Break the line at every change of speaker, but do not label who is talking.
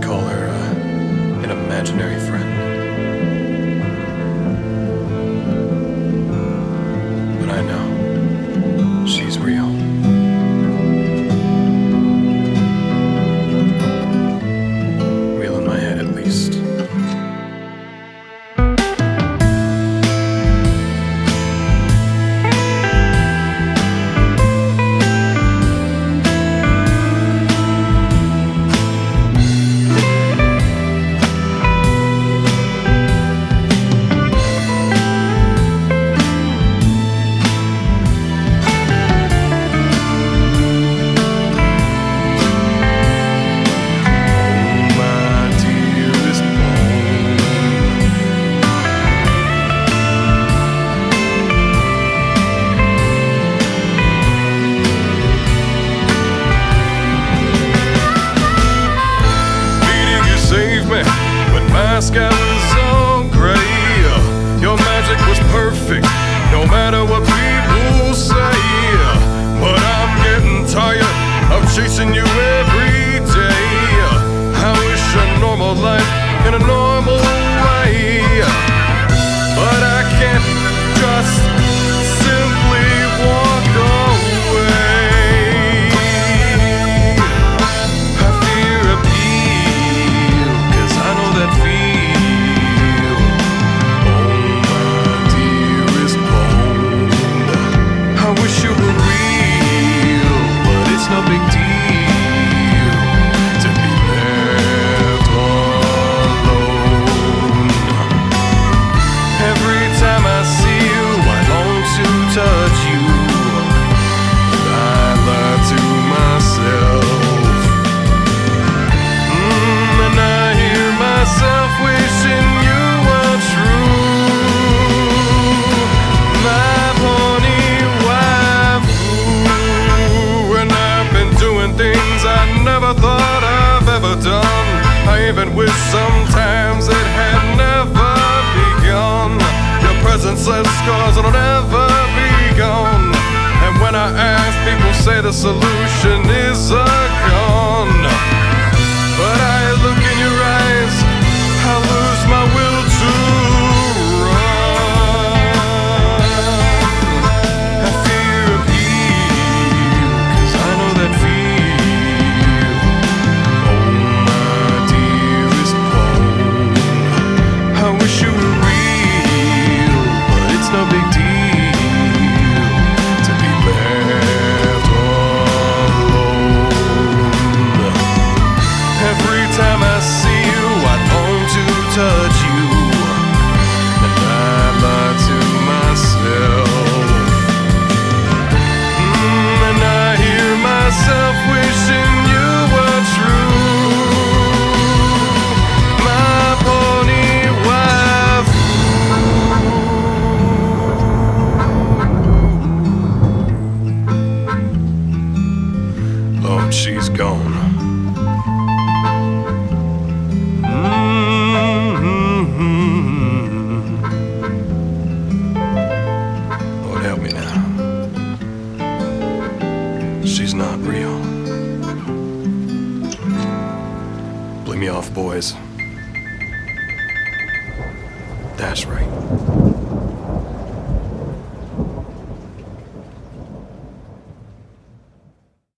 call her an imaginary friend. But I know she's real. Real in my head, at least. My sky was all gray. Your magic was perfect, no matter what people say. But I'm getting tired of chasing you every day. I wish a normal life in a normal way, but I can't just simply walk away. I fear appeal, 'cause I know that feel. Oh, my dearest bone, I wish you were real, but it's no big deal to be left alone. Every time I see you, I long to touch you, and I lie to myself. And I hear myself wishing you were true, my pony waifu. And I've been doing things I never thought I've ever done. I even wish sometimes it had never begun. Your presence left scars that'll never be gone. And when I ask, people say the solution is a gun. But I look in your eyes, I lose my will to run. I fear appeal, 'cause I know that feel. Oh, my dearest bone, I wish you were real, but it's no big deal to be left alone. Every time I see you, I long to touch you, and I lie to myself. And I hear myself wishing you were true, my pony waifu. Lord, she's gone. Lord, help me now. She's not real. Play me off, boys. That's right.